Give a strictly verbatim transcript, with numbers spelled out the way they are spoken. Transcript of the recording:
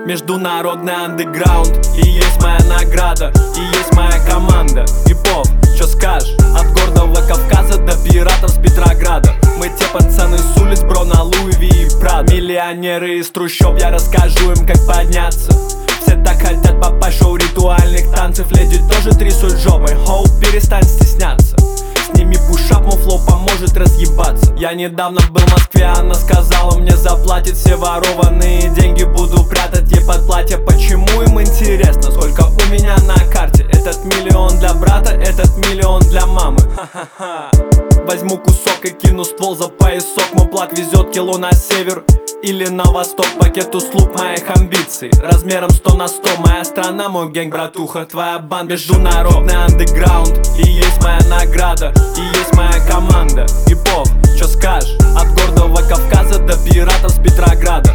Международный андеграунд, и есть моя награда, и есть моя команда. И поп, чё скажешь? От гордого Кавказа до пиратов с Петрограда. Мы те пацаны с улиц, бро, на Луи и Прад. Миллионеры из трущоб, я расскажу им, как подняться. Все так хотят попасть в шоу ритуальных танцев. Леди тоже трясут жопой, хоу, перестань стесняться. Сними пушап, мой флоу поможет разъебаться. Я недавно был в Москве, она сказала мне заплатит. Все ворованные деньги буду прятать ей под платье. Почему им интересно, сколько у меня на карте? Этот миллион для брата, этот миллион для мамы. Ха-ха-ха. Возьму кусок и кину ствол за поясок. Мой плак везет кило на север или на восток. Пакет услуг моих амбиций размером сто на сто. Моя страна, мой гэнг, братуха, твоя банда. Международный андеграунд, и есть моя награда, и есть моя команда. И поп, чё скажешь? От гордого Кавказа до пиратов с Петрограда.